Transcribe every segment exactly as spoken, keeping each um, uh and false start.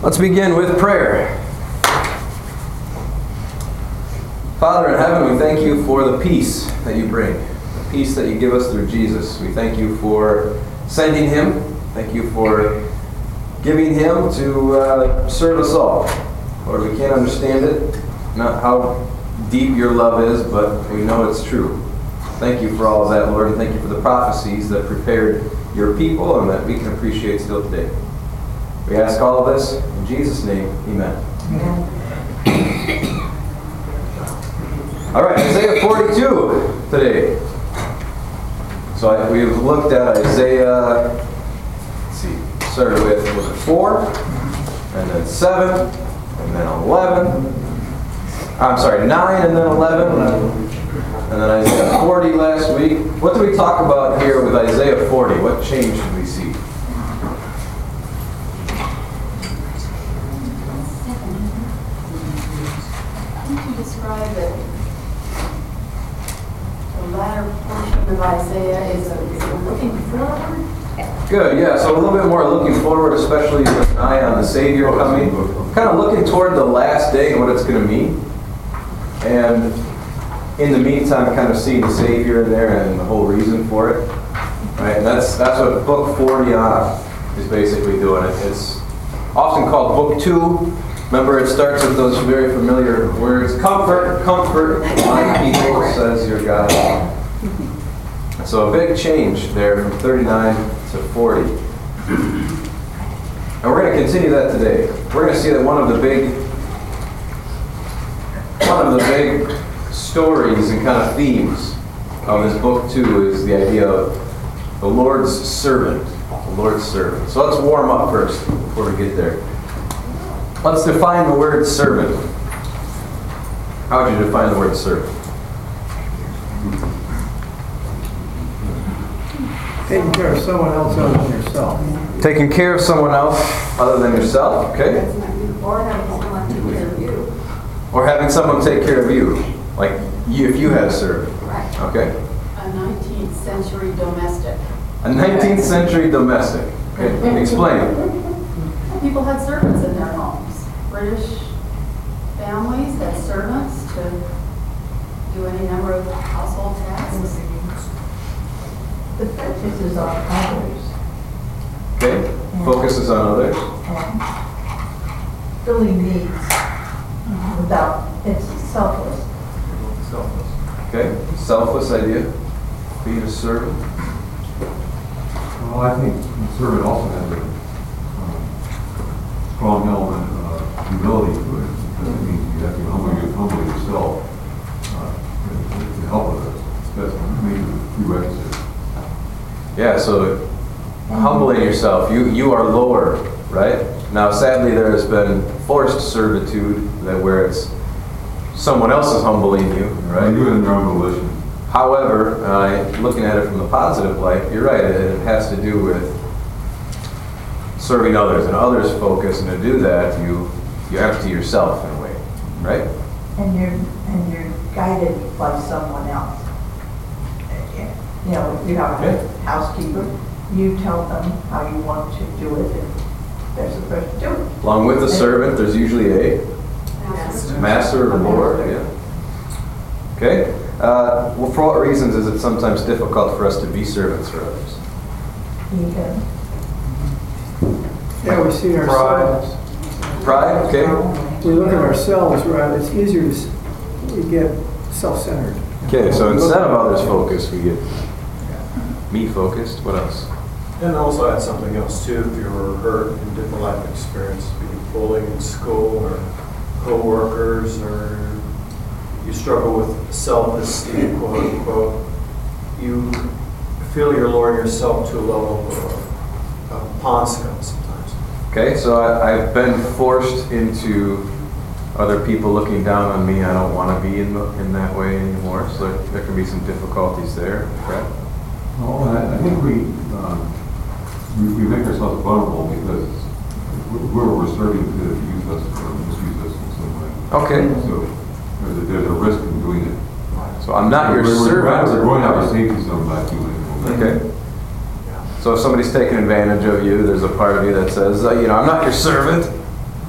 Let's begin with prayer. Father in heaven, we thank you for the peace that you bring, the peace that you give us through Jesus. We thank you for sending him. Thank you for giving him to uh, serve us all. Lord, we can't understand it, not how deep your love is, but we know it's true. Thank you for all of that, Lord, and thank you for the prophecies that prepared your people and that we can appreciate still today. We ask all of this in Jesus' name, amen. Amen. All right, Isaiah forty-two today. So I, we've looked at Isaiah, let's see, started with, was it four, and then seven, and then eleven. I'm sorry, nine, and then eleven, and then Isaiah forty last week. What did we talk about here with Isaiah forty? What change did we see? Describe it. The latter portion of Isaiah is a, is a looking forward. Good, yeah, so a little bit more looking forward, especially with an eye on the Savior coming. Kind of looking toward the last day and what it's going to mean. And in the meantime, kind of seeing the Savior in there and the whole reason for it. Right, and that's that's what Book forty on is basically doing. It. It's often called Book two. Remember, it starts with those very familiar words, comfort, comfort, my people, says your God. So a big change there from thirty-nine to forty. And we're going to continue that today. We're going to see that one of the big, one of the big stories and kind of themes of this book two is the idea of the Lord's servant. The Lord's servant. So let's warm up first before we get there. Let's define the word servant. How would you define the word servant? Taking care of someone else other than yourself. Taking care of someone else other than yourself, okay? Or having someone take care of you. Or having someone take care of you, like you if you had a servant. Right. Okay? A nineteenth century domestic. A nineteenth century domestic. Okay, explain. People had servants in their homes. British families had servants to do any number of household tasks. The focuses on others. Okay? Focuses on others. And filling needs without, it's selfless. Okay? Selfless idea. Being a servant. Well, I think the servant also has a um, strong element of humility to it. Because it means you have to humble, humble yourself uh, to, to help others. That's maybe prerequisite. Yeah, so humbling yourself. You you are lower, right? Now, sadly, there has been forced servitude that where it's someone else is humbling you, right? You do it in your own volition. However, uh, looking at it from the positive light, you're right. It, it has to do with serving others and others focus, and to do that, you you empty yourself in a way, right? And you're, and you're guided by someone else. You know, you have a Yeah. housekeeper, you tell them how you want to do it, and they're supposed to do it. Along with the servant, there's usually a Master. master or lord. Yeah. Okay. Uh, well, for what reasons is it sometimes difficult for us to be servants for others? You can. Yeah, we see ourselves. Pride. Okay. We look at ourselves, right? It's easier to, s- we get self-centered. Okay. So instead of others focused, we get me focused. What else? And also add something else too, if you were hurt in different life experience, be it bullying in school or co-workers, or you struggle with self-esteem, quote unquote, you feel you're lowering yourself to a level of uh, pond scum sometimes. Okay. So I, I've been forced into other people looking down on me. I don't want to be in the, in that way anymore. So there, there can be some difficulties there. Correct? Well, I, I think we, um, we we make ourselves vulnerable because whoever we're serving could use us or misuse us in some way. Okay. So there's a, there's a risk in doing it. So I'm not your we're, servant. We're, we're going out of safety zone by doing it. Okay. So if somebody's taking advantage of you, there's a part of you that says, uh, you know, I'm not your servant.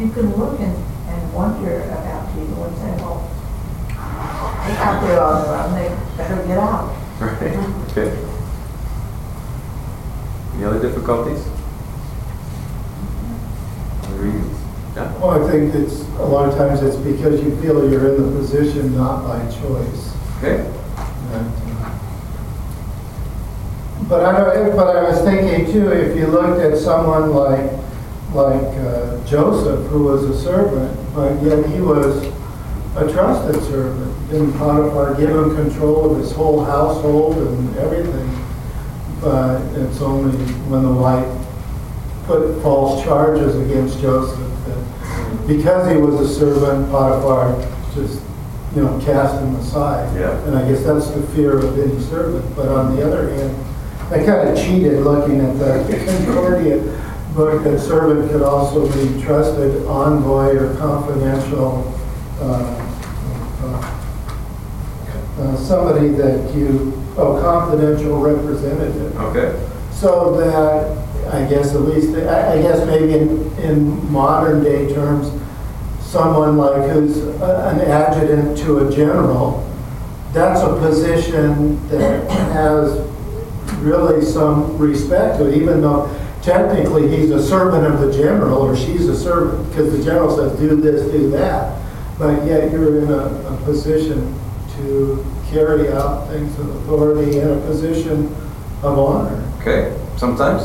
you can look and, and wonder about people and say, well, they're out there on their own, they better get out. Right, okay. Any other difficulties? Other reasons? Yeah? Well, I think it's, a lot of times it's because you feel you're in the position not by choice. Okay. And, uh, But I, don't- but I was thinking too, if you looked at someone like, like uh, Joseph, who was a servant, but yet he was a trusted servant. Didn't Potiphar give him control of his whole household and everything? But it's only when the wife put false charges against Joseph that because he was a servant, Potiphar just, you know, cast him aside. Yeah. And I guess that's the fear of any servant. But on the other hand, I kind of cheated looking at the Concordia book that servant could also be trusted envoy or confidential, uh, uh, uh, somebody that you, oh, confidential representative. Okay. So that, I guess at least, I I guess maybe in, in modern day terms, someone like who's a- an adjutant to a general, that's a position that has really some respect to it, even though technically he's a servant of the general, or she's a servant, because the general says, do this, do that. But yet you're in a, a position to carry out things of authority in a position of honor. Okay, sometimes?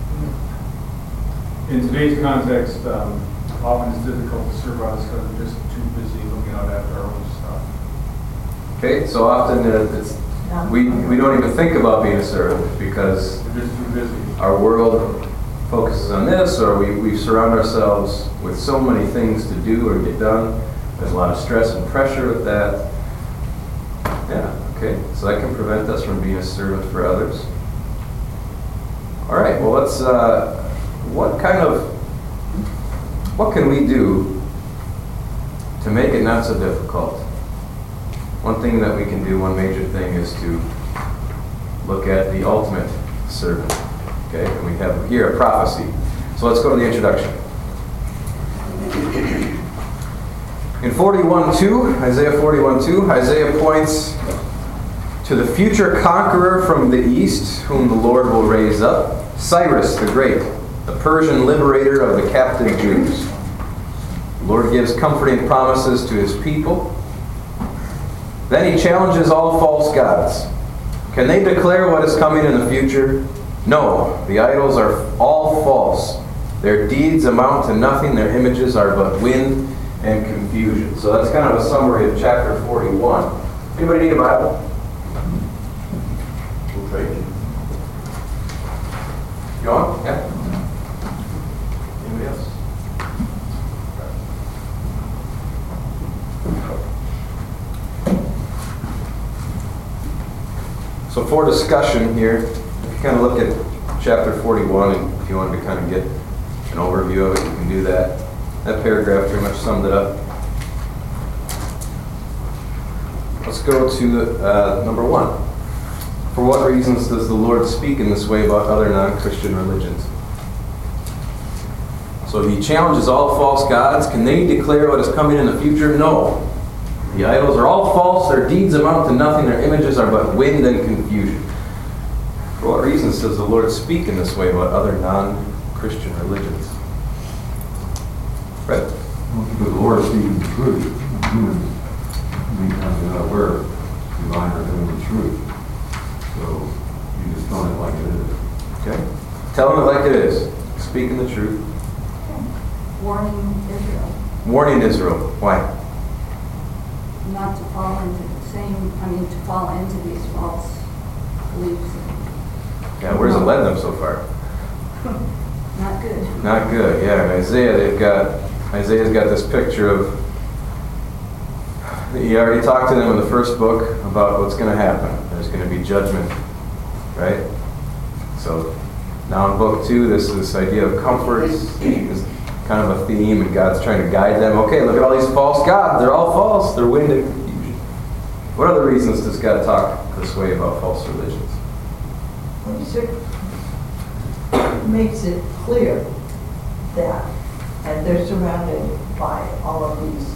In today's context, um, often it's difficult to serve others because we're just too busy looking out after our own stuff. Okay, so often uh, it's, we, we don't even think about being a servant because We're just too busy. our world focuses on this, or we, we surround ourselves with so many things to do or get done. There's a lot of stress and pressure with that. Yeah, okay, so that can prevent us from being a servant for others. All right, well, let's, uh, what kind of, what can we do to make it not so difficult? One thing that we can do, one major thing, is to look at the ultimate servant. Okay, and we have here a prophecy. So let's go to the introduction. In forty-one two, Isaiah forty-one two, Isaiah points to the future conqueror from the east, whom the Lord will raise up, Cyrus the Great, the Persian liberator of the captive Jews. The Lord gives comforting promises to his people. Then he challenges all false gods. Can they declare what is coming in the future? No, the idols are all false. Their deeds amount to nothing. Their images are but wind and confusion. So that's kind of a summary of chapter forty-one. Anybody need a Bible? We'll trade you. You on? Yeah. Anybody else? So for discussion here, if you kind of look at chapter forty-one, and if you wanted to kind of get an overview of it, you can do that. That paragraph pretty much summed it up. Let's go to uh, number one. For what reasons does the Lord speak in this way about other non-Christian religions? So he challenges all false gods. Can they declare what is coming in the future? No. The idols are all false. Their deeds amount to nothing. Their images are but wind and confusion. For what reasons does the Lord speak in this way about other non-Christian religions? Fred? Well, because the Lord is speaking the truth. Humans, many times they're not aware of divine or heavenly truth. So you just tell it like it is. Okay. Telling it like it is. Speaking the truth. Warning Israel Warning Israel. Why? not to fall into the same, I mean, to fall into these false beliefs. Yeah, where's it led them so far? Not good. Not good. Yeah, in Isaiah, they've got, Isaiah's got this picture of, he already talked to them in the first book about what's going to happen. There's going to be judgment, right? So now in book two, this this idea of comfort is kind of a theme, and God's trying to guide them. Okay, look at all these false gods. They're all false. They're wind and confusion. What other reasons does God talk this way about false religions? Well, it makes it clear that and they're surrounded by all of these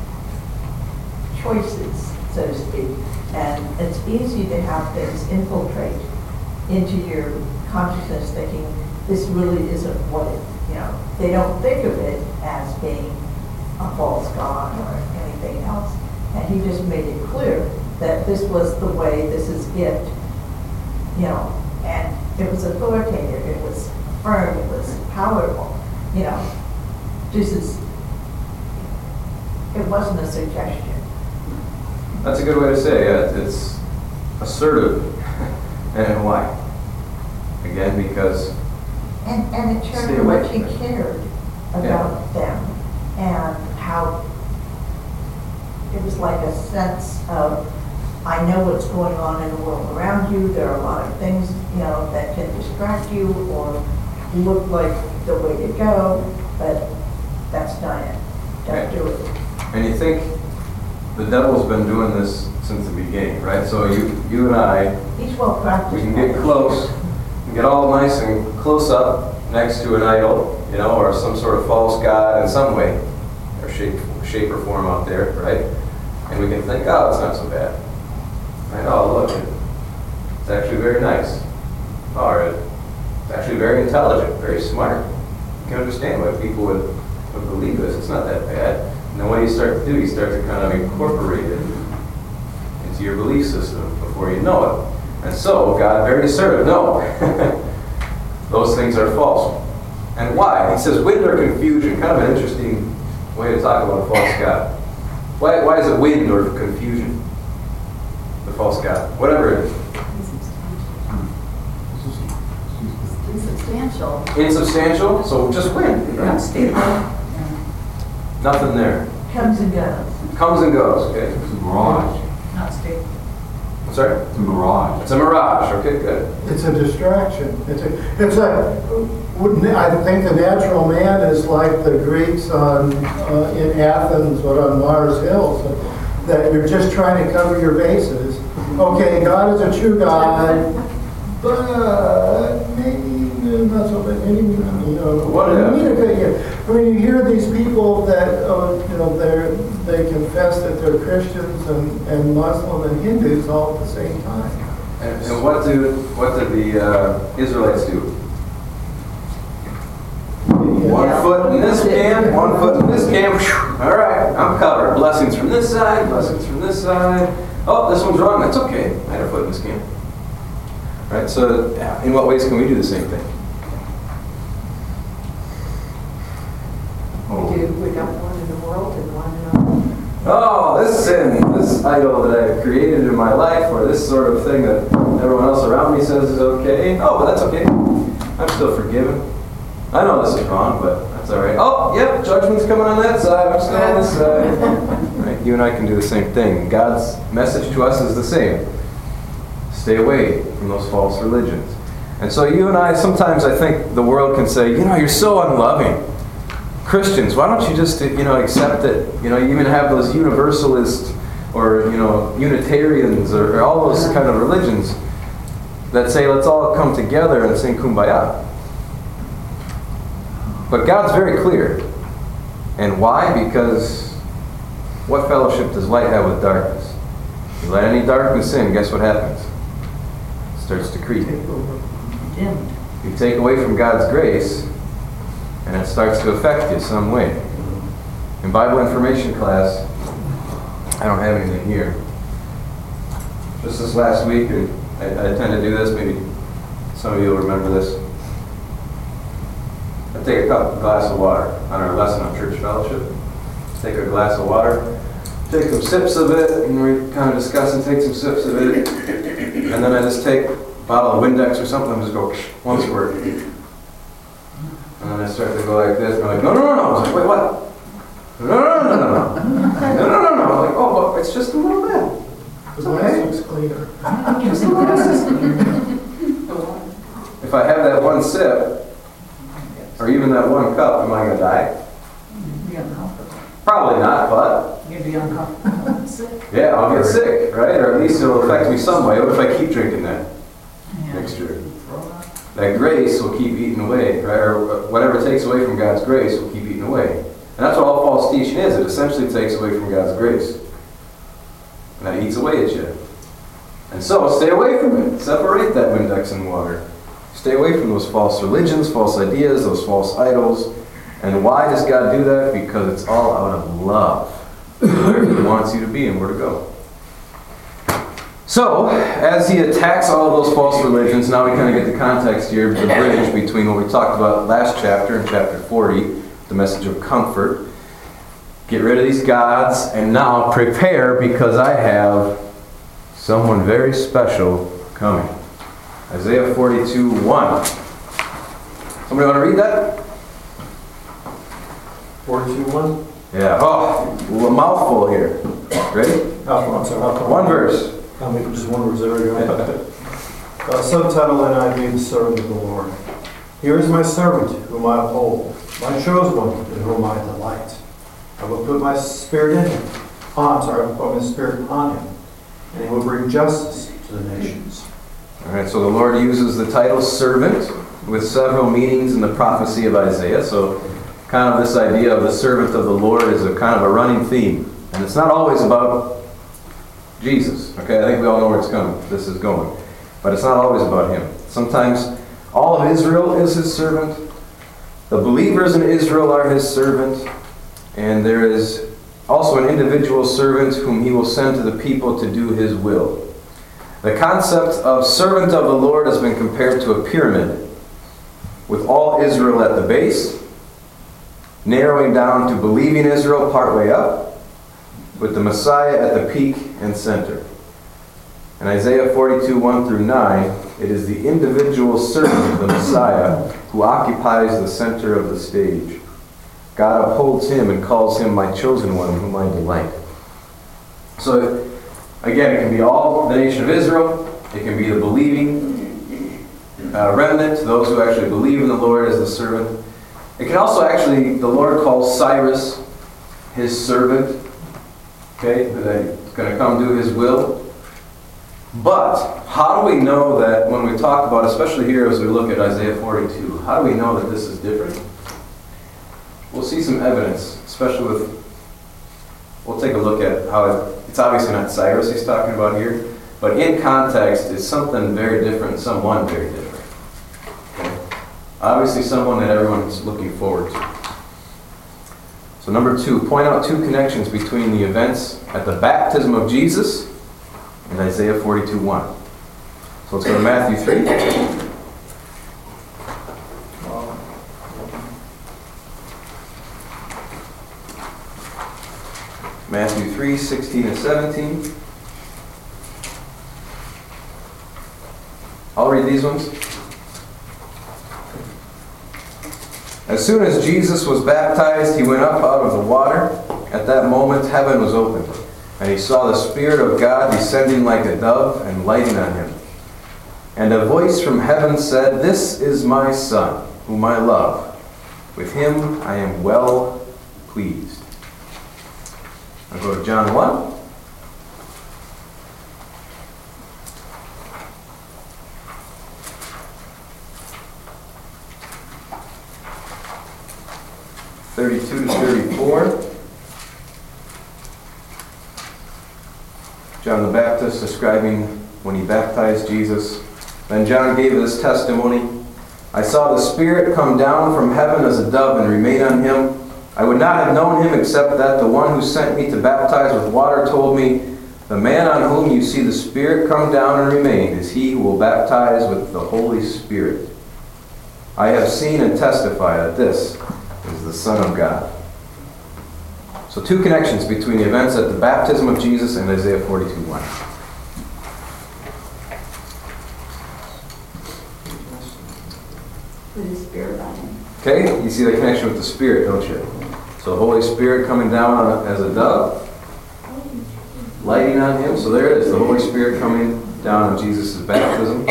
choices, so to speak. And it's easy to have things infiltrate into your consciousness thinking this really isn't what it, you know, they don't think of it as being a false god or anything else. And he just made it clear that this was the way, this is it, you know, and it was authoritative, it was firm, it was powerful, you know. This is, it wasn't a suggestion. That's a good way to say it. It's assertive. And why? Again, because And, and it showed Stay how away much he from it. cared about them and how it was like a sense of, I know what's going on in the world around you. There are a lot of things, you know, that can distract you or look like the way to go, but that's not it. Don't Right. do it. And you think the devil's been doing this since the beginning, right? So you, you and I, He's well practiced. we can get close, and get all nice and close up next to an idol, you know, or some sort of false god in some way, or shape, shape or form out there, right? And we can think, oh, it's not so bad. Right? Oh, look, it's actually very nice. Or it's actually very intelligent, very smart. You can understand why people would, would believe this. It's not that bad. And then what do you start to do? You start to kind of incorporate it into your belief system before you know it. And so, God, very assertive, no. Those things are false. And why? He says wind or confusion. Kind of an interesting way to talk about a false God. Why, why is it wind or confusion? The false God. Whatever it is. Insubstantial. Insubstantial, so just wind. Not stable. Nothing there. Comes and goes. Comes and goes, okay? It's a mirage. Not stable. I'm sorry? It's a mirage. It's a mirage, okay, good. It's a distraction. It's a, it's like, wouldn't, I think the natural man is like the Greeks on, uh, in Athens or on Mars Hill, so that you're just trying to cover your bases. Okay, God is a true God, but maybe not so bad, maybe, you know. What I mean, if? if- I mean, you hear these people that, uh, you know, they're, they confess that they're Christians and, and Muslim and Hindus all at the same time. And, and what do what did the uh, Israelites do? One Yeah. foot in this camp, one foot in this camp. Whew, all right, I'm covered. Blessings from this side, blessings from this side. Oh, this one's wrong. That's okay. I had a foot in this camp. Right. So, in what ways can we do the same thing? Oh, Do we got one in the world and one in our... Oh, this sin, this idol that I've created in my life, or this sort of thing that everyone else around me says is okay. Oh, but that's okay. I'm still forgiven. I know this is wrong, but that's all right. Oh, yep, judgment's coming on that side. I'm still on this side. Right? You and I can do the same thing. God's message to us is the same. Stay away from those false religions. And so you and I, sometimes I think the world can say, you know, you're so unloving. Christians, why don't you just, you know, accept it? You know, you even have those universalists or, you know, Unitarians or, or all those kind of religions that say, let's all come together and sing Kumbaya. But God's very clear. And why? Because what fellowship does light have with darkness? You let any darkness in, guess what happens? It starts to creep. Dimmed. You take away from God's grace, and it starts to affect you some way. In Bible information class, I don't have anything here. Just this last week, I, I tend to do this, maybe some of you will remember this. I take a cup, a glass of water on our lesson on church fellowship. Take a glass of water, take some sips of it, and we kind of discuss and take some sips of it. And then I just take a bottle of Windex or something and just go one squirt. And then I start to go like this, and I'm like, no, no, no, no. I was like, wait, what? No, no, no, no, no, no. No, no, no, no. I was like, oh, but it's just a little bit. The glass looks cleaner. Just a little bit. If I have that one sip, or even that one cup, am I going to die? Be uncomfortable. Probably not, but You'd be uncomfortable. Sick. yeah, I'll get sick, right? Or at least it'll affect me some way. What if I keep drinking that Yeah. mixture? Throw up. that grace will keep eating away, right? Or whatever takes away from God's grace will keep eating away. And that's what all false teaching is. It essentially takes away from God's grace. And that eats away at you. And so, stay away from it. Separate that Windex and water. Stay away from those false religions, false ideas, those false idols. And why does God do that? Because it's all out of love. Where He wants you to be and where to go. So, as He attacks all of those false religions, now we kind of get the context here, the bridge between what we talked about last chapter and chapter forty, the message of comfort. Get rid of these gods, and now prepare, because I have someone very special coming. Isaiah forty-two, one. Somebody want to read that? forty-two, one? Yeah. Oh, a mouthful here. Ready? Oh, I'm sorry. I'll- One verse. I'll make just one verse, there we go. Uh, subtitle N I V, the servant of the Lord. Here is my servant, whom I uphold, my chosen one, in whom I delight. I will put my spirit in him. Oh, I'm sorry, I will put my spirit on him, and he will bring justice to the nations. All right, so the Lord uses the title servant with several meanings in the prophecy of Isaiah. So kind of this idea of the servant of the Lord is a kind of a running theme. And it's not always about Jesus. Okay, I think we all know where it's coming. This is going. But it's not always about Him. Sometimes all of Israel is His servant. The believers in Israel are His servant. And there is also an individual servant whom He will send to the people to do His will. The concept of servant of the Lord has been compared to a pyramid, with all Israel at the base, narrowing down to believing Israel partway up, with the Messiah at the peak and center. In Isaiah forty-two, one through nine, it is the individual servant of the Messiah who occupies the center of the stage. God upholds him and calls him my chosen one, whom I delight. So, again, it can be all the nation of Israel. It can be the believing uh, remnant, those who actually believe in the Lord as the servant. It can also actually, the Lord calls Cyrus His servant. Okay, that's going to come do His will. But how do we know that when we talk about, especially here as we look at Isaiah forty-two, how do we know that this is different? We'll see some evidence, especially with, we'll take a look at how it, it's obviously not Cyrus he's talking about here, but in context it's something very different, someone very different. Okay? Obviously someone that everyone's looking forward to. So number two, point out two connections between the events at the baptism of Jesus and Isaiah forty-two, one. So let's go to Matthew three. Matthew three, sixteen and seventeen. I'll read these ones. As soon as Jesus was baptized, He went up out of the water. At that moment, heaven was opened, and He saw the Spirit of God descending like a dove and lighting on Him. And a voice from heaven said, "This is my Son, whom I love. With Him I am well pleased." I'll go to John one. thirty-two to thirty-four. John the Baptist describing when he baptized Jesus. Then John gave this testimony. "I saw the Spirit come down from heaven as a dove and remain on him. I would not have known him except that the one who sent me to baptize with water told me, 'The man on whom you see the Spirit come down and remain is he who will baptize with the Holy Spirit.' I have seen and testify that this is the Son of God." So two connections between the events at the baptism of Jesus and Isaiah forty-two, one. With His Spirit on him. Okay, you see the connection with the Spirit, don't you? So Holy Spirit coming down on a, as a dove, lighting on Him. So there it is, the Holy Spirit coming down on Jesus' baptism.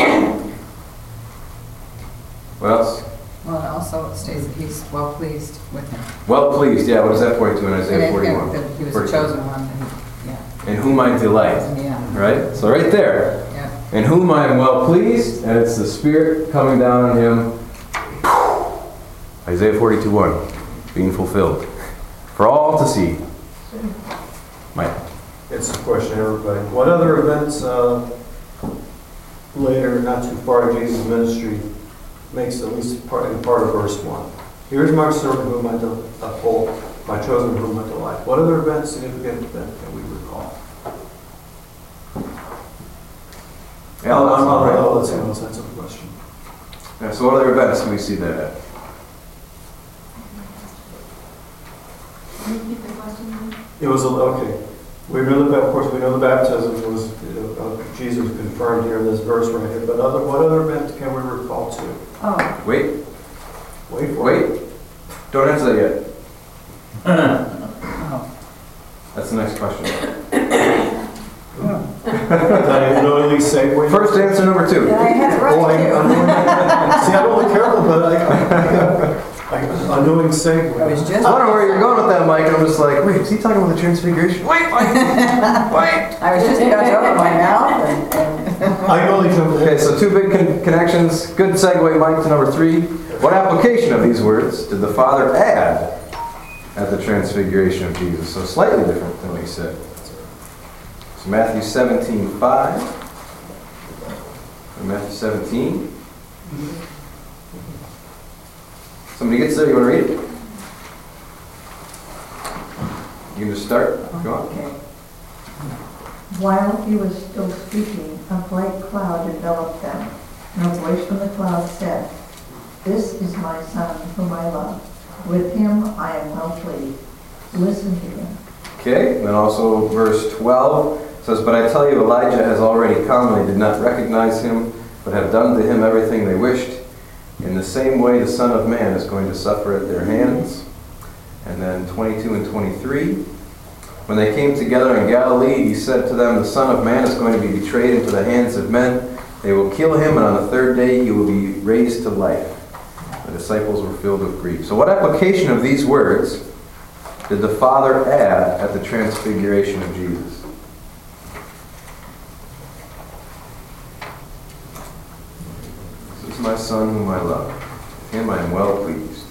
What else? Well, and also it states that He's well pleased with him. Well pleased, yeah, what does that point to in And Isaiah it- forty-one? That He was forty-two. the chosen one, and he, yeah. In whom I delight, Yeah, right? So right there, yeah. in whom I am well pleased, and it's the Spirit coming down on him. Isaiah forty-two one, being fulfilled. For all to see. Mike. It's a question, everybody. What other events uh, later, not too far in Jesus' ministry, makes at least part, in part of verse one? Here's my servant whom I del- uphold, my chosen whom I delight. What other events, significant event can we recall? Yeah, Oh, that's I'm all all right. right. Let's let's answer the question. Yeah, so what other events can we see that at? Can you repeat the question? It was, a- okay, we know the, of course, we know the baptism was, uh, of Jesus confirmed here in this verse right here, but other, what other event can we recall to? Oh, Wait, Wait for it. wait. Don't answer that yet. oh. That's the next question. Did I knowingly segue? First answer number two. Yeah, I had it Oh, I, right I'm, too. see, I'm only careful, but I, I, I, I knowing I was segue. just. I don't know where you're going with that, Mike, and I'm just like, wait, is he talking about the transfiguration? Wait, Mike! Wait! I was just about to open my mouth and, and I only jump Okay, in. so two big con- connections. Good segue, Mike, to number three. What application of these words did the Father add at the transfiguration of Jesus? So slightly different than what he said. So Matthew seventeen five. Matthew seventeen. Somebody gets there, you want to read it? You can just start. Go on. Okay. While he was still speaking, a bright cloud enveloped them, and a voice from the cloud said, "This is my son whom I love. With him I am well pleased. Listen to him." Okay, and then also verse twelve says, "But I tell you, Elijah has already come, and they did not recognize him, but have done to him everything they wished. In the same way, the Son of Man is going to suffer at their hands." And then twenty-two and twenty-three. When they came together in Galilee, he said to them, "The Son of Man is going to be betrayed into the hands of men. They will kill him, and on the third day he will be raised to life." The disciples were filled with grief. So what application of these words did the Father add at the transfiguration of Jesus? This is my Son whom I love. With him I am well pleased.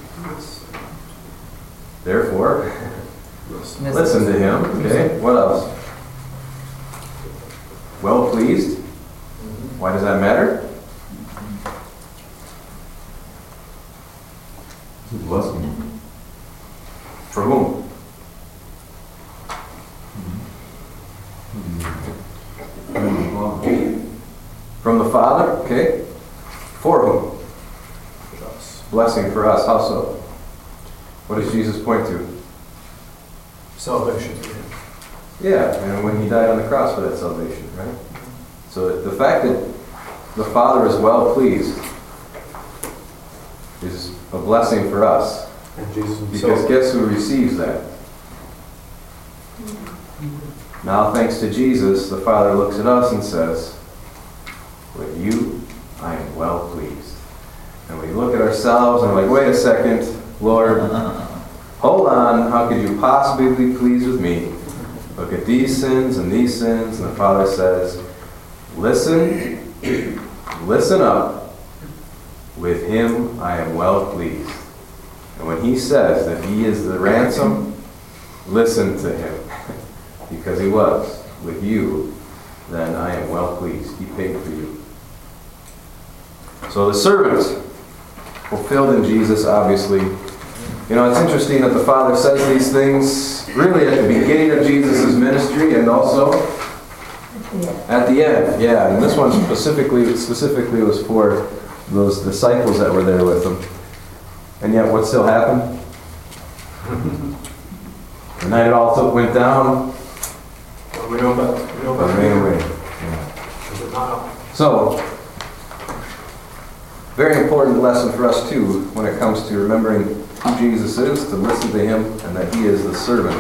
Therefore, listen to him. Okay, what else? Well pleased. Why does that matter? It's a blessing. For whom? From the Father. Okay. For whom? Blessing for us. How so? What does Jesus point to? Salvation to him. Yeah, and when he died on the cross for that salvation, right? So the fact that the Father is well pleased is a blessing for us. And Jesus Because himself. guess who receives that? Now, thanks to Jesus, the Father looks at us and says, "With you, I am well pleased." And we look at ourselves and we're like, wait a second, Lord, hold on, how could you possibly be pleased with me? Look at these sins and these sins, and the Father says, listen, listen up, with him I am well pleased. And when he says that he is the ransom, listen to him, because he was with you, then I am well pleased. He paid for you. So the servant, fulfilled in Jesus, obviously. You know, it's interesting that the Father says these things really at the beginning of Jesus' ministry and also Yeah. at the end. Yeah, and this one specifically specifically was for those disciples that were there with him. And yet, what still happened? The night it all went down, Well, we know about, we know but about ran away. Is it not? So, very important lesson for us too when it comes to remembering who Jesus is, to listen to him, and that he is the servant.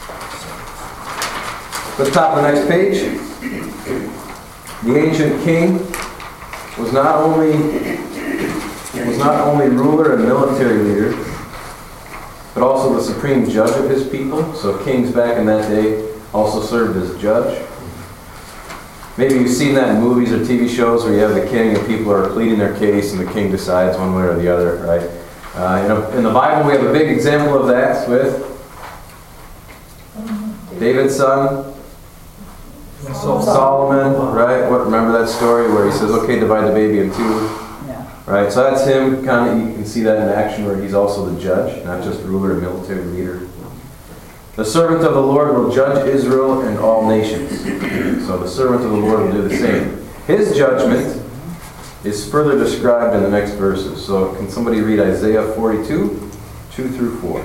At the top of the next page, the ancient king was not only was not only ruler and military leader, but also the supreme judge of his people. So kings back in that day also served as judge. maybe you've seen that in movies or T V shows where you have the king and people are pleading their case and the king decides one way or the other, right? Uh, in, a, in the Bible, we have a big example of that with David's son, Solomon, right? What, remember that story where he says, okay, divide the baby in two? Right, so that's him, kind of, you can see that in action where he's also the judge, not just ruler and military leader. The servant of the Lord will judge Israel and all nations. So the servant of the Lord will do the same. His judgment is further described in the next verses. So can somebody read Isaiah forty-two, two through four?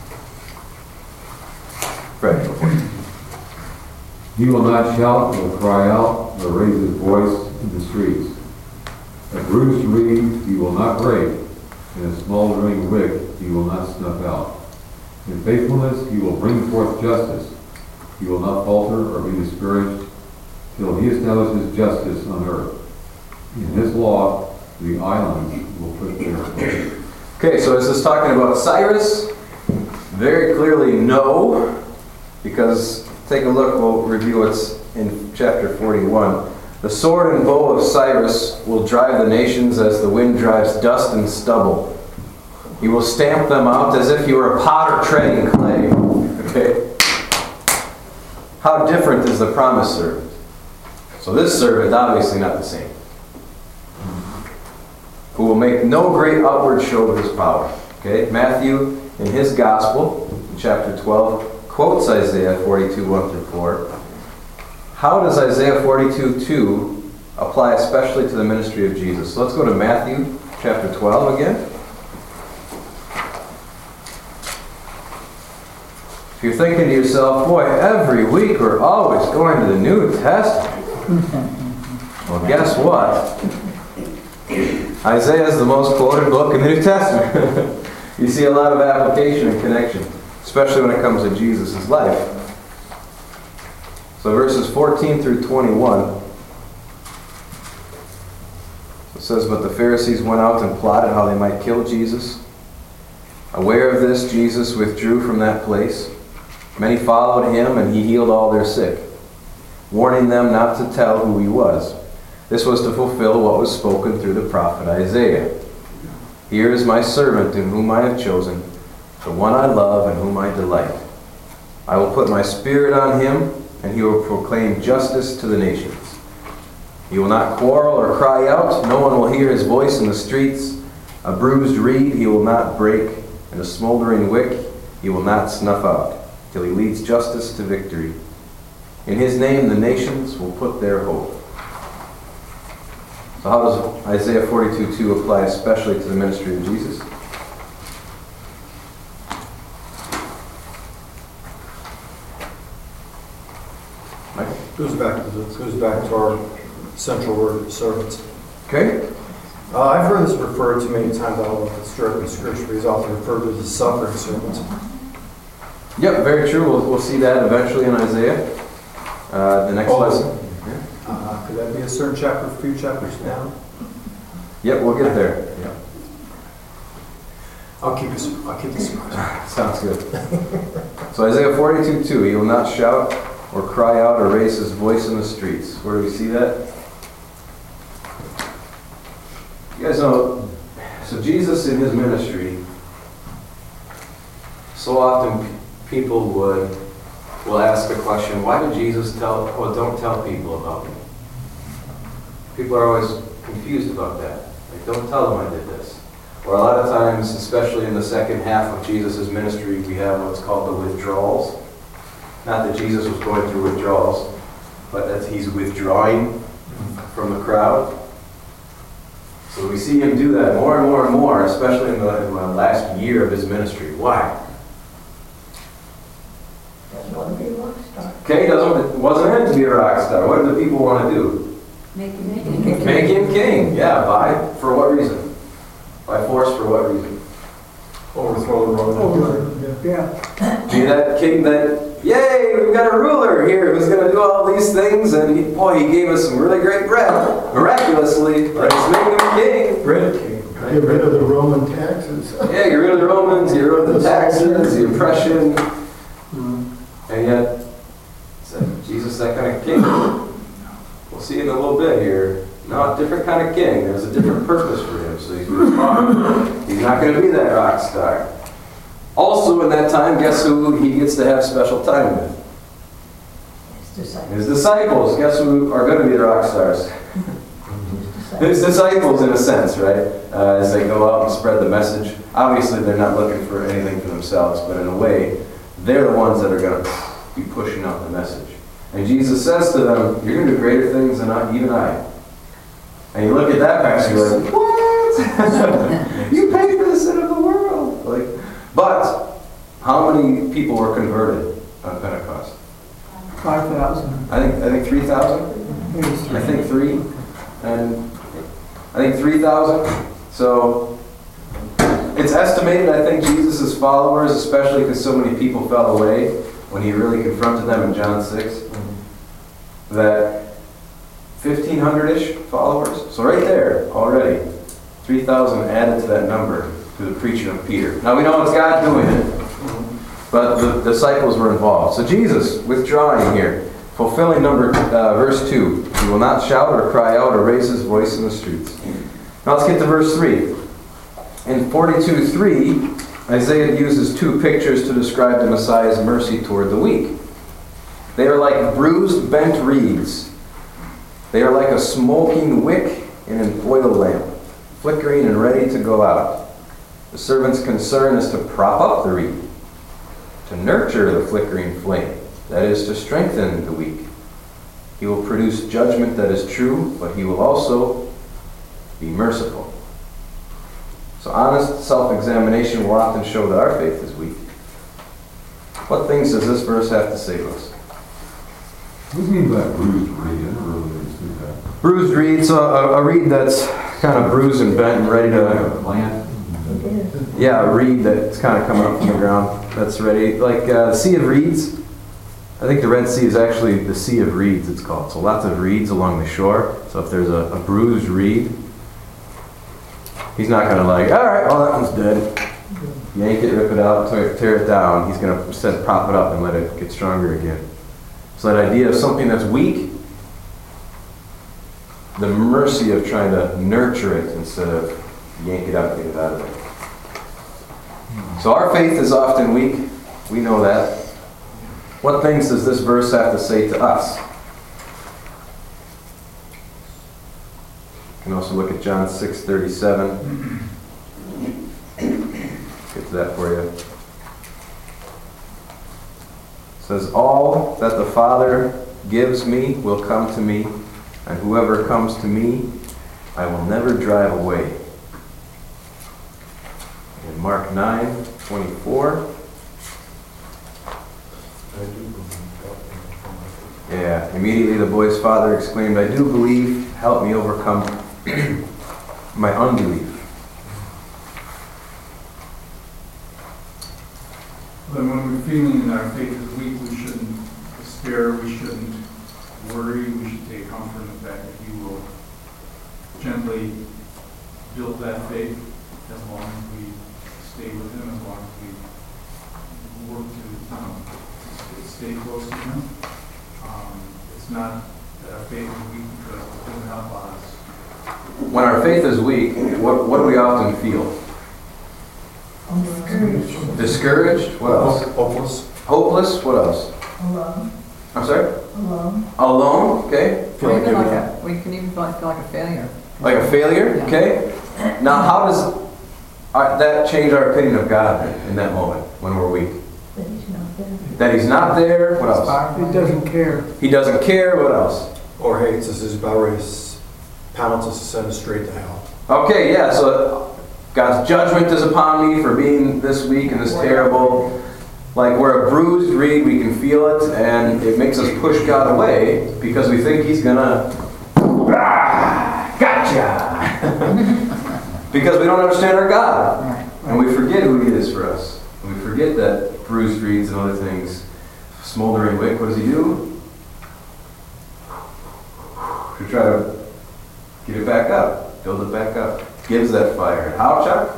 Fred, go for it. He will not shout or cry out or raise his voice in the streets. A bruised reed he will not break, and a smoldering wick he will not snuff out. In faithfulness he will bring forth justice. He will not falter or be discouraged till he establishes justice on earth. In his law the islands will put their hope. Okay, so is this talking about Cyrus? Very clearly no, because take a look, we'll review what's in chapter forty-one. The sword and bow of Cyrus will drive the nations as the wind drives dust and stubble. He will stamp them out as if he were a potter treading clay. Okay? How different is the promised servant? So this servant, obviously not the same. Who will make no great outward show of his power. Okay? Matthew, in his gospel, in chapter twelve, quotes Isaiah forty-two, one through four. How does Isaiah forty-two, two apply especially to the ministry of Jesus? So let's go to Matthew chapter twelve again. If you're thinking to yourself, boy, every week we're always going to the New Testament. Well, guess what? Isaiah is the most quoted book in the New Testament. You see a lot of application and connection, especially when it comes to Jesus' life. So verses fourteen through twenty-one, it says, but the Pharisees went out and plotted how they might kill Jesus. Aware of this, Jesus withdrew from that place. Many followed him, and he healed all their sick, warning them not to tell who he was. This was to fulfill what was spoken through the prophet Isaiah. Here is my servant in whom I have chosen, the one I love and whom I delight. I will put my spirit on him, and he will proclaim justice to the nations. He will not quarrel or cry out. No one will hear his voice in the streets. A bruised reed he will not break, and a smoldering wick he will not snuff out, till he leads justice to victory. In his name the nations will put their hope. So how does Isaiah forty-two, two apply especially to the ministry of Jesus? Goes back to the, goes back to our central word, servants. Okay. Uh, I've heard this referred to many times. I don't know if it's directly in Scripture, but he's often referred to as a suffering servant. Yep, very true. We'll, we'll see that eventually in Isaiah. Uh, the next Oh. lesson. Uh, could that be a certain chapter, a few chapters down? Yep, we'll get there. Yep. I'll keep this. I'll keep this. Sounds good. So Isaiah forty-two, two, he will not shout or cry out or raise his voice in the streets. Where do we see that? You guys know, so Jesus in his ministry, so often p- people would will ask the question, why did Jesus tell, oh, don't tell people about me? People are always confused about that. Like, don't tell them I did this. Or a lot of times, especially in the second half of Jesus' ministry, we have what's called the withdrawals. Not that Jesus was going through withdrawals, but that he's withdrawing from the crowd. So we see him do that more and more and more, especially in the, in the last year of his ministry. Why? Doesn't want to be a rock star. Okay, doesn't, it wasn't meant to be a rock star. What did the people want to do? Make him, make him. Make him king. Yeah, by, for what reason? By force, for what reason? Overthrow the Roman Empire. Yeah. Be that king that, yay, we've got a ruler here who's going to do all these things, and he, boy, he gave us some really great bread. Miraculously, let's make him king. Bread king. Right? Get rid of the Roman taxes. Yeah, get rid of the Romans, get rid of the taxes, the oppression. And yet, is that Jesus that kind of king? We'll see in a little bit here. No, a different kind of king. There's a different purpose for him. So he's responding. He's not going to be that rock star. Also, in that time, guess who he gets to have special time with? His disciples. His disciples. Guess who are going to be the rock stars? His disciples, in a sense, right? Uh, as they go out and spread the message. Obviously, they're not looking for anything for themselves, but in a way, they're the ones that are going to be pushing out the message. And Jesus says to them, you're going to do greater things than I, even I. And you look at that passage, you're like, what? You paid for the sin of the world. Like, but how many people were converted on Pentecost? Five thousand. I think I think three thousand. I think three, and I think three thousand. So it's estimated. I think Jesus' followers, especially because so many people fell away when he really confronted them in John six, that fifteen hundred-ish followers. So right there already, three thousand added to that number through the preaching of Peter. Now we know it's God doing it, but the disciples were involved. So Jesus withdrawing here, fulfilling number uh, verse two. He will not shout or cry out or raise his voice in the streets. Now let's get to verse three. In forty-two three, Isaiah uses two pictures to describe the Messiah's mercy toward the weak. They are like bruised, bent reeds. They are like a smoking wick in an oil lamp, flickering and ready to go out. The servant's concern is to prop up the reed, to nurture the flickering flame, that is, to strengthen the weak. He will produce judgment that is true, but he will also be merciful. So honest self-examination will often show that our faith is weak. What things does this verse have to say to us? What do you mean by bruised reed? I never really understood that. Bruised reed, so a, a reed that's kind of bruised and bent and ready Like to... a plant? Yeah, a reed that's kind of coming up from the ground. That's ready. Like uh, the Sea of Reeds. I think the Red Sea is actually the Sea of Reeds, it's called. So lots of reeds along the shore. So if there's a, a bruised reed, he's not going to like, all right, well, that one's dead. Yank it, rip it out, tear, tear it down. He's going to instead prop it up and let it get stronger again. So that idea of something that's weak, the mercy of trying to nurture it instead of yank it out and get it out of there. So our faith is often weak. We know that. What things does this verse have to say to us? You can also look at John six thirty-seven. Get to that for you. It says, all that the Father gives me will come to me, and whoever comes to me, I will never drive away. In Mark nine twenty-four. Yeah, immediately the boy's father exclaimed, I do believe, help me overcome my unbelief. Then when we're feeling that our faith is weak, we shouldn't despair, we shouldn't worry, we should take comfort in the fact that He will gently build that faith as long as we stay with Him, as long as we work to um, stay close to Him. Um, it's not that our faith is weak because it doesn't help us. When our faith is weak, what, what do we often feel? Discouraged. Discouraged? What else? Hopeless. Hopeless? What else? Alone. I'm sorry? Alone. Alone? Okay. Feel Or like even you're- like a, we can even feel like, feel like a failure. Like a failure? Yeah. Okay. Now, how does our, that change our opinion of God in that moment when we're weak? That He's not there. That He's not there? What else? Far away. He doesn't care. He doesn't care? What else? Or hates us, is about ready to pounce us to send us straight to hell. Okay, yeah, so God's judgment is upon me for being this weak and this terrible. Like we're a bruised reed, we can feel it, and it makes us push God away because we think He's gonna, ah, gotcha! Because we don't understand our God. Right. And we forget who He is for us. And we forget that bruised reeds and other things, smoldering wick, what does He do? To try to get it back up, build it back up. Gives that fire. How, Chuck?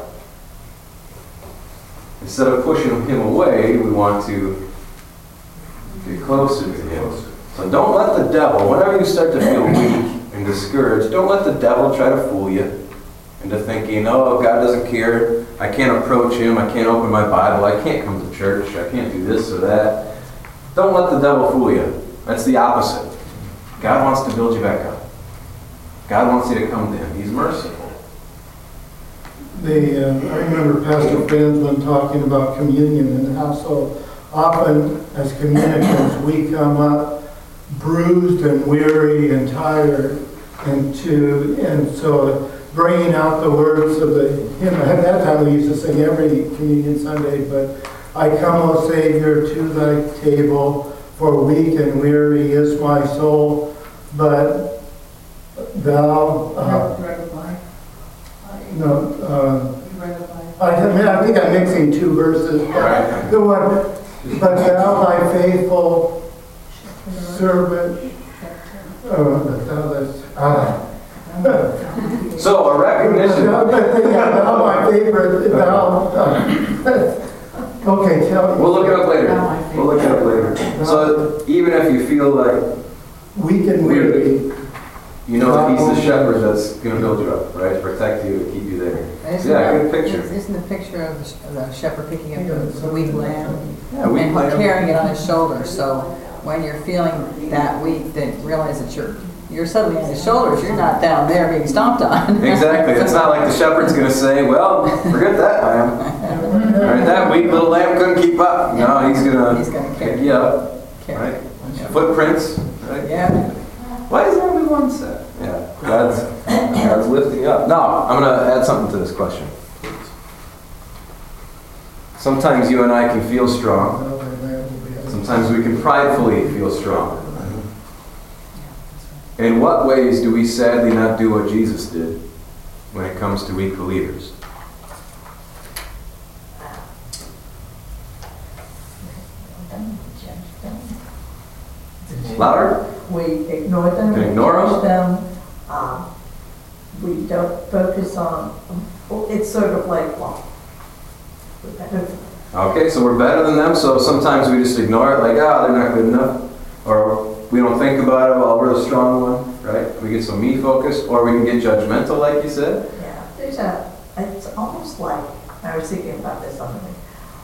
Instead of pushing Him away, we want to get closer to Him. So don't let the devil, whenever you start to feel weak and discouraged, don't let the devil try to fool you into thinking, oh, God doesn't care. I can't approach him. I can't open my Bible. I can't come to church. I can't do this or that. Don't let the devil fool you. That's the opposite. God wants to build you back up. God wants you to come to him. He's merciful. The, uh, I remember Pastor Fansman talking about communion and how so often as communicants we come up bruised and weary and tired, and to and so bringing out the words of the hymn. At that time we used to sing every communion Sunday, but I come, O Savior, to thy table, for weak and weary is my soul, but thou uh, no uh, I, mean, I think I'm mixing two verses. Right. The one, but thou thy faithful servant, uh, but thou that's, uh, So a recognition. yeah, thou my favorite, thou, uh, okay, tell me. We'll look it up later. We'll look it up later. So even if you feel like Weak and weary. you know that he's the shepherd that's going to build you up, right? To protect you and keep you there. Isn't Yeah, that- good picture. Isn't the picture of the sh- of the shepherd picking up the- the weak lamb Yeah, weak and lamb. carrying it on his shoulders? So when you're feeling that weak, then realize that you're you're suddenly on his shoulders. You're not down there being stomped on. Exactly. It's not like the shepherd's going to say, well, forget that lamb. Right? That weak little lamb couldn't keep up. No, he's going He's to gonna pick carry you up. carry. Right? Yeah. Footprints. Right? Yeah. Why is that only one set? Yeah. God's, God's lifting you up. Now, I'm going to add something to this question. Sometimes you and I can feel strong. Sometimes we can pridefully feel strong. In what ways do we sadly not do what Jesus did when it comes to weak believers? Louder? We ignore them. Can we ignore judge them? them. Um, We don't focus on, well, it's sort of like, well, we're better. Okay, so we're better than them, so sometimes we just ignore it, like, ah, they're not good enough. Or we don't think about it, well, we're the strong one, right? We get so me-focused, or we can get judgmental, like you said. Yeah, there's a, it's almost like, I was thinking about this on the way.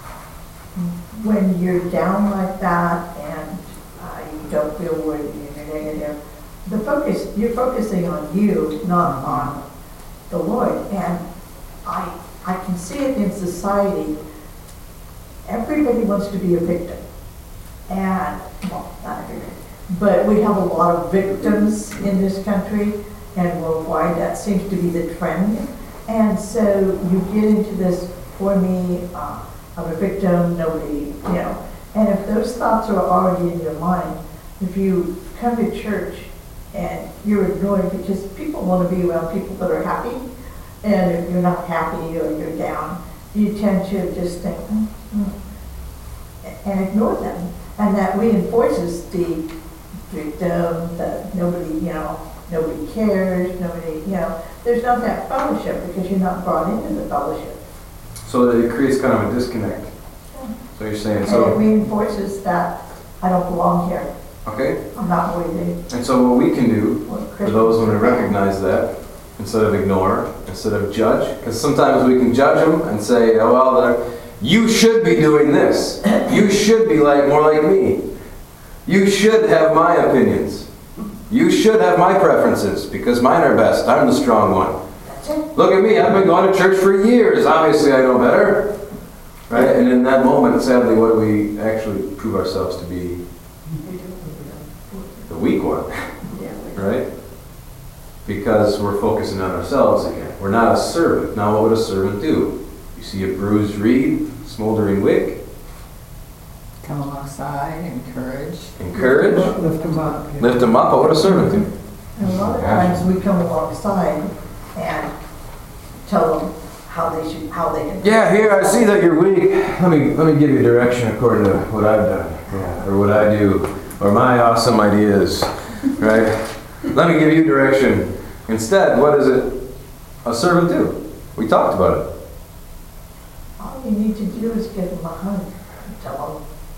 When you're down like that and uh, you don't feel worthy and you're negative, the focus, you're focusing on you, not on the Lord. And I, I can see it in society. Everybody wants to be a victim. And, well, not everybody, but we have a lot of victims in this country and worldwide. That seems to be the trend. And so you get into this, for me, uh, I'm a victim, nobody, you know. And if those thoughts are already in your mind, if you come to church and you're ignored because people want to be around people that are happy, and if you're not happy or you're down, you tend to just think, mm, mm, and ignore them. And that reinforces the victim, that nobody, you know, nobody cares, nobody, you know, there's not that fellowship because you're not brought into the fellowship. So that it creates kind of a disconnect. So you're saying, And it so, reinforces that I don't belong here, okay. I'm not worthy. And so what we can do, What for those when we recognize that, instead of ignore, instead of judge, because sometimes we can judge them and say, oh, well, they're- you should be doing this. You should be like more like me. You should have my opinions. You should have my preferences, because mine are best. I'm the strong one. That's it. Look at me, I've been going to church for years. Obviously I know better. Right? And in that moment, sadly, what do we actually prove ourselves to be? The weak one. Right? Because we're focusing on ourselves again. We're not a servant. Now what would a servant do? You see a bruised reed, smoldering wick, Come alongside, encourage. encourage, Lift them up. lift them up. What would a servant do? And a lot of times we come alongside and tell them how they should, how they can. Yeah, here, I see that you're weak. Let me, let me give you direction according to what I've done, yeah, or what I do, or my awesome ideas, right? Let me give you direction. Instead, what does it a servant do? We talked about it. All you need to do is give them a hug and tell them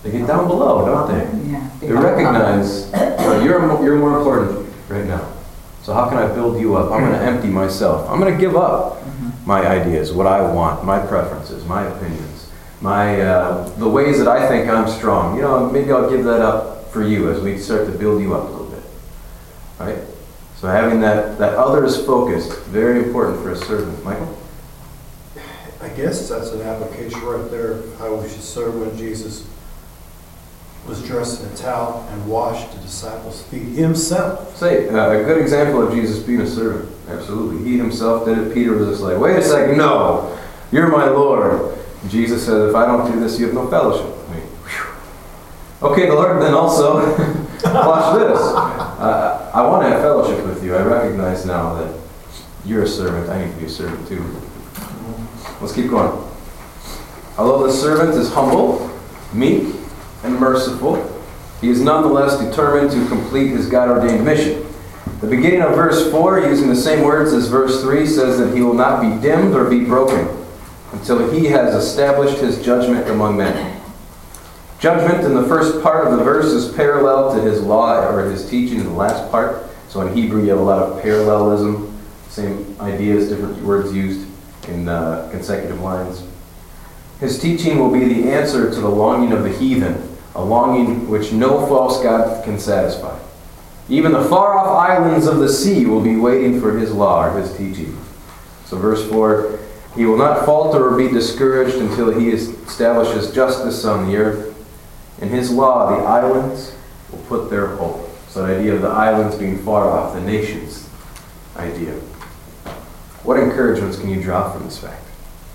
They get down below, don't they? Yeah. They recognize, well, you're, mo- you're more important right now. So how can I build you up? I'm going to empty myself. I'm going to give up my ideas, what I want, my preferences, my opinions, my uh, the ways that I think I'm strong. You know, maybe I'll give that up for you as we start to build you up a little bit. Right? So having that, that others focused, very important for a servant. Michael? I guess that's an application right there of how we should serve when Jesus was dressed in a towel and washed the disciples' feet himself. Say, uh, a good example of Jesus being a servant. Absolutely. He himself did it. Peter was just like, wait a second, no, you're my Lord. And Jesus said, if I don't do this, you have no fellowship with me. Whew. Okay, the Lord then also, watch this. Uh, I want to have fellowship with you. I recognize now that you're a servant. I need to be a servant too. Let's keep going. Although the servant is humble, meek, and merciful, he is nonetheless determined to complete his God-ordained mission. The beginning of verse four, using the same words as verse three, says that he will not be dimmed or be broken until he has established his judgment among men. Judgment in the first part of the verse is parallel to his law or his teaching in the last part. So in Hebrew you have a lot of parallelism, same ideas, different words used in uh, consecutive lines. His teaching will be the answer to the longing of the heathen, a longing which no false god can satisfy. Even the far-off islands of the sea will be waiting for his law or his teaching. So verse four, he will not falter or be discouraged until he establishes justice on the earth. In his law, the islands will put their hope. So the idea of the islands being far off, the nations idea. What encouragements can you draw from this fact?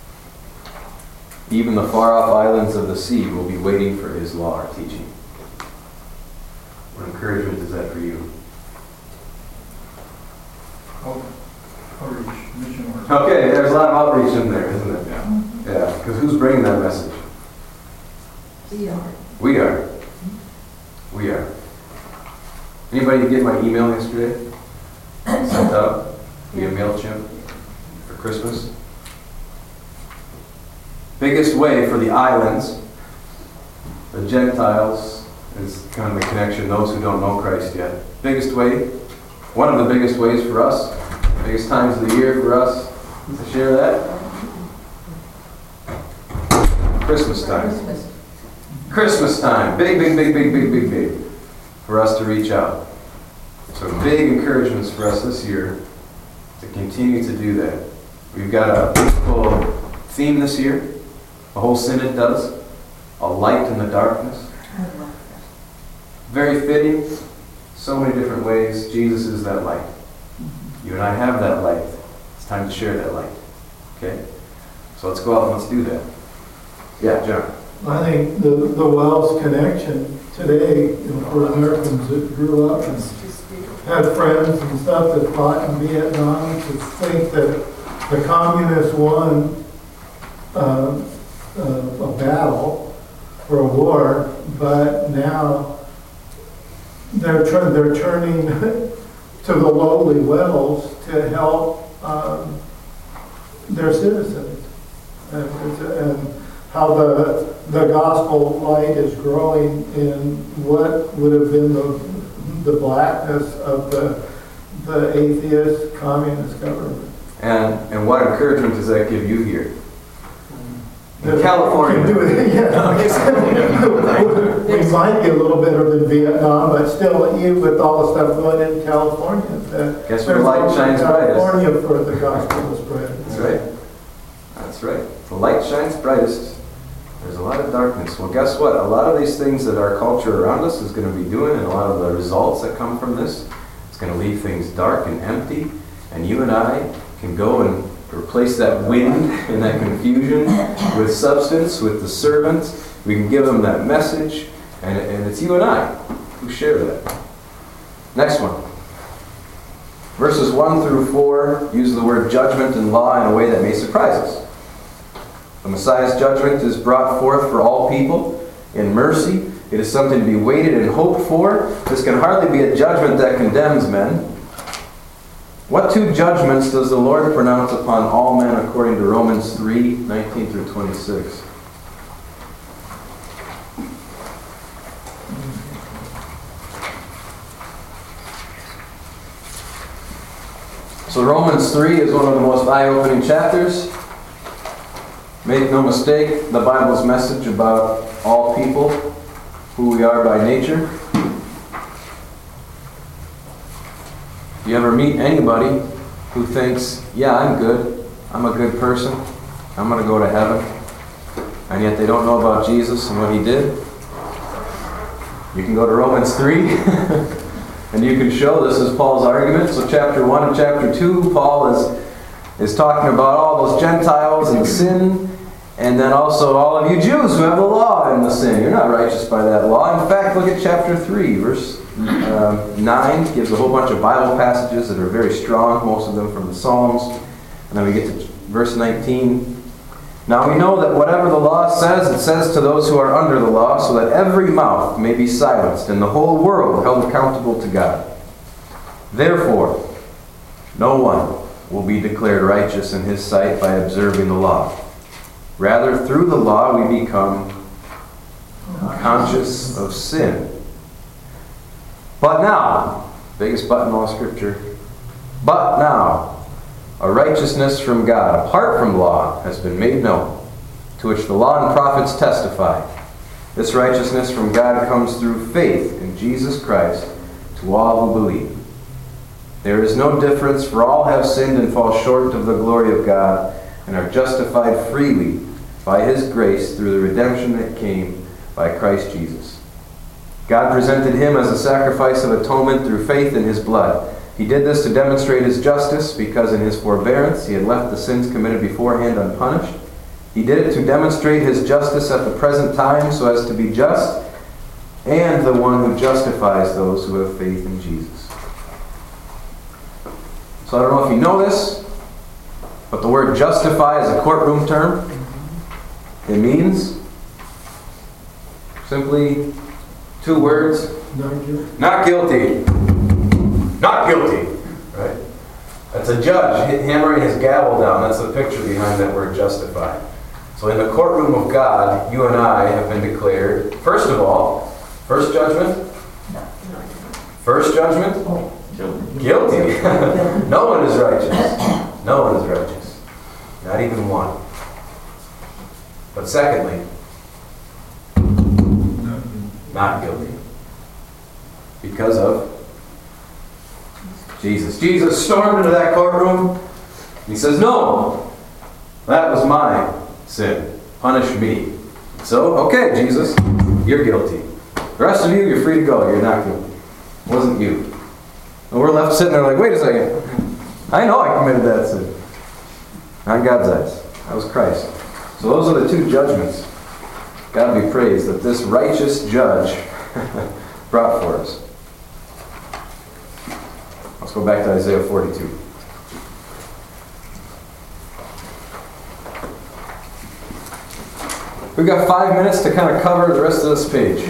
Even the far-off islands of the sea will be waiting for his law or teaching. What encouragement is that for you? Out- Outreach, mission work. Okay, there's a lot of outreach in there, isn't it? Yeah. Yeah, because who's bringing that message? We are. We are. We are. Anybody get my email yesterday? Sent out via MailChimp for Christmas? Biggest way for the islands, the Gentiles, is kind of the connection, those who don't know Christ yet. Biggest way, one of the biggest ways for us, biggest times of the year for us to share that. Christmas time. Christmas. Christmas time. Big, big, big, big, big, big, big. For us to reach out. So big encouragements for us this year to continue to do that. We've got a full theme this year. The whole synod does. A light in the darkness. I love that. Very fitting. So many different ways. Jesus is that light. You and I have that light. It's time to share that light. Okay? So let's go out and let's do that. Yeah, John. I think the, the Wells connection today, you know, for Americans that grew up and had friends and stuff that fought in Vietnam, to think that the communists won uh, uh, a battle for a war, but now they're, tur- they're turning to the lowly Wells to help um, their citizens. And, and how the, the gospel light is growing in what would have been the, the blackness of the, the atheist communist government. And and what encouragement does that give you here? In That California. can do it, yeah. We might be a little better than Vietnam, but still, even with all the stuff going in California, that Guess where the light there's shines brightest. California for the gospel to spread. That's right. That's right. The light shines brightest. There's a lot of darkness. Well, guess what? A lot of these things that our culture around us is going to be doing, and a lot of the results that come from this, it's going to leave things dark and empty. And you and I can go and replace that wind and that confusion with substance, with the servant. We can give them that message, and, and it's you and I who share that. Next one. Verses one through four use the word judgment and law in a way that may surprise us. The Messiah's judgment is brought forth for all people in mercy. It is something to be waited and hoped for. This can hardly be a judgment that condemns men. What two judgments does the Lord pronounce upon all men according to Romans three, nineteen through twenty-six? So Romans three is one of the most eye-opening chapters. Make no mistake, the Bible's message about all people, who we are by nature. If you ever meet anybody who thinks, yeah, I'm good, I'm a good person, I'm going to go to heaven, and yet they don't know about Jesus and what He did, you can go to Romans three, and you can show this is Paul's argument. So chapter one and chapter two, Paul is, is talking about all those Gentiles and the sin, and then also all of you Jews who have the law and the sin. You're not righteous by that law. In fact, look at chapter three, verse uh, nine. Gives a whole bunch of Bible passages that are very strong, most of them from the Psalms. And then we get to verse nineteen. Now we know that whatever the law says, it says to those who are under the law, so that every mouth may be silenced and the whole world held accountable to God. Therefore, no one will be declared righteous in His sight by observing the law. Rather, through the law we become conscious of sin. But now, biggest but in all Scripture, but now, a righteousness from God, apart from law, has been made known, to which the law and prophets testify. This righteousness from God comes through faith in Jesus Christ to all who believe. There is no difference, for all have sinned and fall short of the glory of God, and are justified freely by His grace through the redemption that came by Christ Jesus. God presented Him as a sacrifice of atonement through faith in His blood. He did this to demonstrate His justice, because in His forbearance He had left the sins committed beforehand unpunished. He did it to demonstrate His justice at the present time, so as to be just and the one who justifies those who have faith in Jesus. So I don't know if you know this, but the word justify is a courtroom term. It means simply two words. Not guilty. Not guilty. Not guilty. Right? That's a judge hammering his gavel down. That's the picture behind that word justify. So in the courtroom of God, you and I have been declared, first of all, first judgment? First judgment? Guilty. No one is righteous. No one is righteous. Not even one. But secondly, not guilty. Because of Jesus. Jesus stormed into that courtroom. He says, no, that was my sin. Punish me. So, okay, Jesus, you're guilty. The rest of you, you're free to go. You're not guilty. It wasn't you. And we're left sitting there like, wait a second. I know I committed that sin. Not God's eyes. That was Christ. So those are the two judgments. God be praised that this righteous judge brought for us. Let's go back to Isaiah forty-two. We've got five minutes to kind of cover the rest of this page.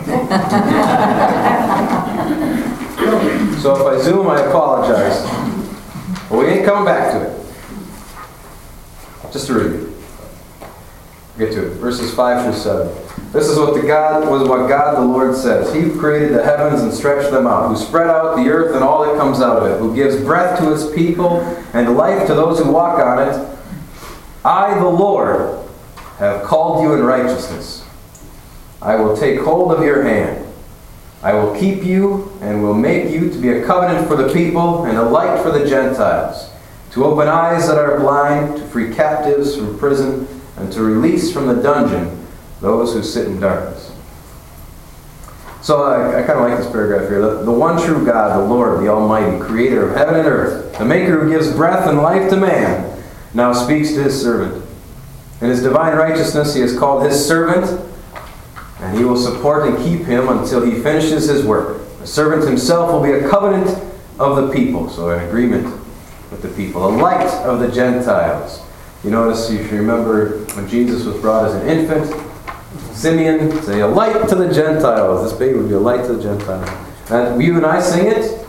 So if I zoom, I apologize. But we ain't coming back to it. Just to review. We'll get to it. Verses five through seven. This is what the God was what God the Lord says. He who created the heavens and stretched them out, who spread out the earth and all that comes out of it, who gives breath to His people and life to those who walk on it. I, the Lord, have called you in righteousness. I will take hold of your hand. I will keep you and will make you to be a covenant for the people and a light for the Gentiles, to open eyes that are blind, to free captives from prison, and to release from the dungeon those who sit in darkness. So I, I kind of like this paragraph here. The, the one true God, the Lord, the Almighty, creator of heaven and earth, the maker who gives breath and life to man, now speaks to His servant. In His divine righteousness He has called His servant, and He will support and keep him until He finishes His work. The servant himself will be a covenant of the people, so an agreement with the people, a light of the Gentiles. You notice, if you remember, when Jesus was brought as an infant, Simeon say, a light to the Gentiles. This baby would be a light to the Gentiles. And you and I sing it.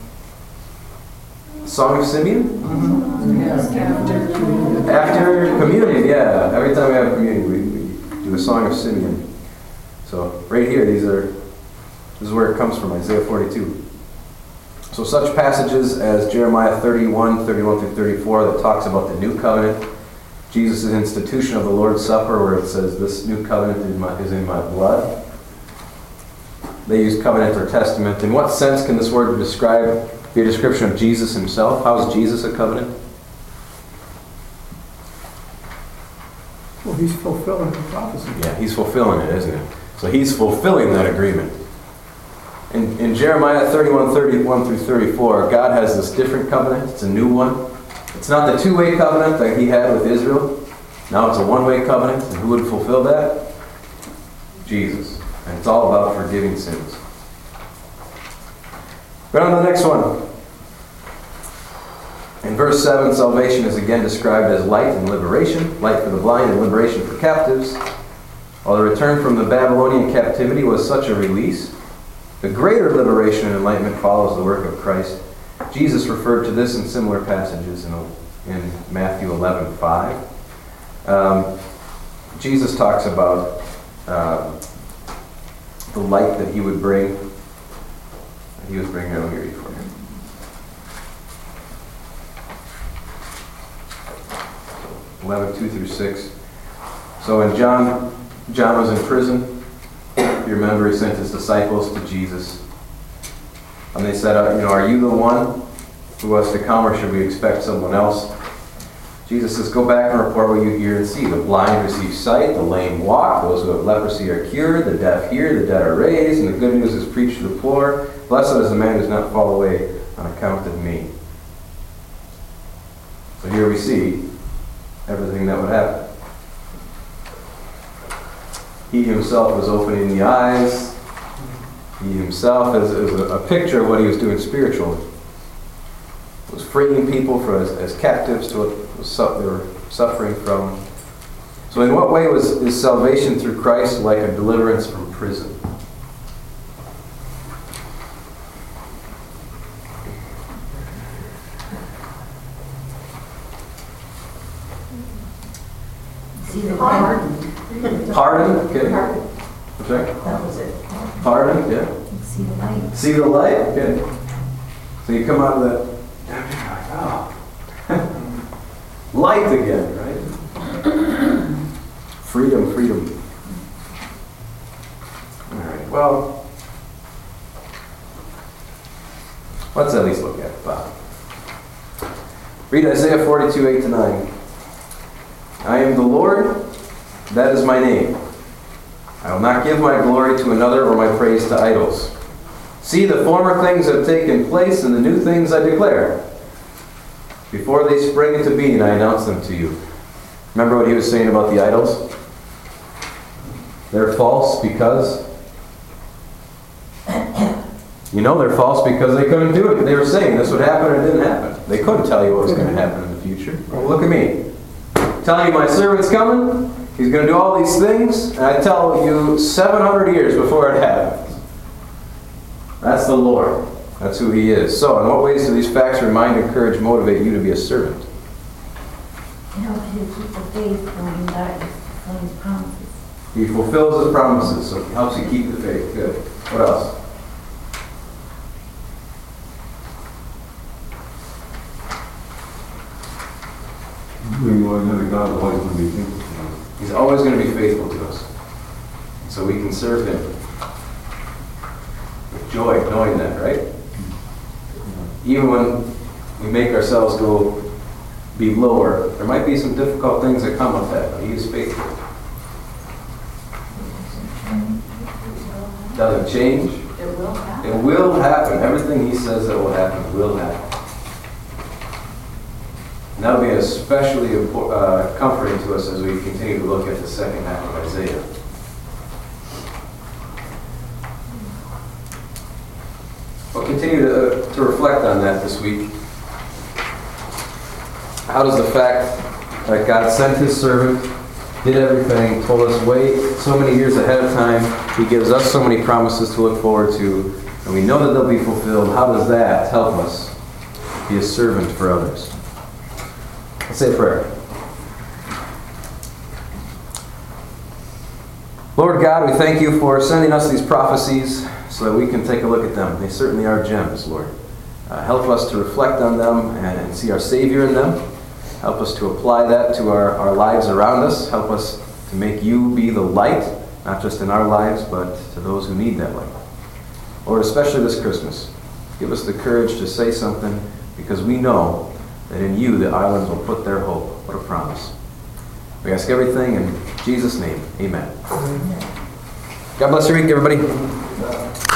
Song of Simeon? Mm-hmm. After communion, yeah. Every time we have communion, we, we do a Song of Simeon. So right here, these are, this is where it comes from, Isaiah forty-two. So such passages as Jeremiah thirty-one, thirty-one through thirty-four that talks about the new covenant, Jesus' institution of the Lord's Supper where it says, this new covenant is, my, is in my blood. They use covenant or testament. In what sense can this word describe, be a description of Jesus himself? How is Jesus a covenant? Well, he's fulfilling the prophecy. Yeah, he's fulfilling it, isn't he? So he's fulfilling that agreement. In, in Jeremiah thirty-one, thirty-one through thirty-four, God has this different covenant. It's a new one. It's not the two-way covenant that he had with Israel. Now it's a one-way covenant. And who would fulfill that? Jesus. And it's all about forgiving sins. But on the next one. In verse seven, salvation is again described as light and liberation. Light for the blind and liberation for captives. While the return from the Babylonian captivity was such a release, the greater liberation and enlightenment follows the work of Christ. Jesus referred to this in similar passages in, in Matthew eleven five. Um, Jesus talks about uh, the light that he would bring. That he was bringing. I'll hear you for him. eleven two through six. So when John John was in prison, if you remember, he sent his disciples to Jesus. And they said, uh, you know, are you the one who was to come, or should we expect someone else? Jesus says, go back and report what you hear and see. The blind receive sight, the lame walk, those who have leprosy are cured, the deaf hear, the dead are raised, and the good news is preached to the poor. Blessed is the man who does not fall away on account of me. So here we see everything that would happen. He himself was opening the eyes. He himself is, is a, a picture of what he was doing spiritually. He was freeing people for, as, as captives to what was su- they were suffering from. So in what way was is salvation through Christ like a deliverance from prison? See the pardon. Pardon? Okay. Pardon. What's that? That was it. Pardon? Yeah. See the light. See the light? Okay. So you come out of that, oh, light again, right? Freedom, freedom. All right, well, let's at least look at it, Bob. Read Isaiah forty-two, eight to nine. I am the Lord, that is my name. I will not give my glory to another or my praise to idols. See, the former things have taken place, and the new things I declare. Before they spring into being, I announce them to you. Remember what he was saying about the idols? They're false because... You know they're false because they couldn't do it. They were saying this would happen and it didn't happen. They couldn't tell you what was going to happen in the future. Well, look at me. Telling you my servant's coming. He's going to do all these things. And I tell you seven hundred years before it happens. That's the Lord. That's who he is. So, in what ways do these facts remind, encourage, motivate you to be a servant? It helps you to keep the faith when God fulfills his promises. He fulfills his promises, so it helps you keep the faith. Good. What else? We know that God is always going to be faithful to us. He's always going to be faithful to us. So we can serve him with joy, knowing that, right? Even when we make ourselves go be lower, there might be some difficult things that come with that, but he is faithful. Doesn't change. It will happen. It will happen. Everything he says that will happen will happen. And that'll be especially impor- uh, comforting to us as we continue to look at the second half of Isaiah. We'll continue to, uh, to reflect on that this week. How does the fact that God sent his servant, did everything, told us wait so many years ahead of time, he gives us so many promises to look forward to, and we know that they'll be fulfilled, how does that help us be a servant for others? Let's say a prayer. Lord God, we thank you for sending us these prophecies so that we can take a look at them. They certainly are gems, Lord. Uh, help us to reflect on them and, and see our Savior in them. Help us to apply that to our, our lives around us. Help us to make you be the light, not just in our lives, but to those who need that light. Lord, especially this Christmas, give us the courage to say something, because we know that in you the islands will put their hope. What a promise. We ask everything in Jesus' name. Amen. God bless your week, everybody.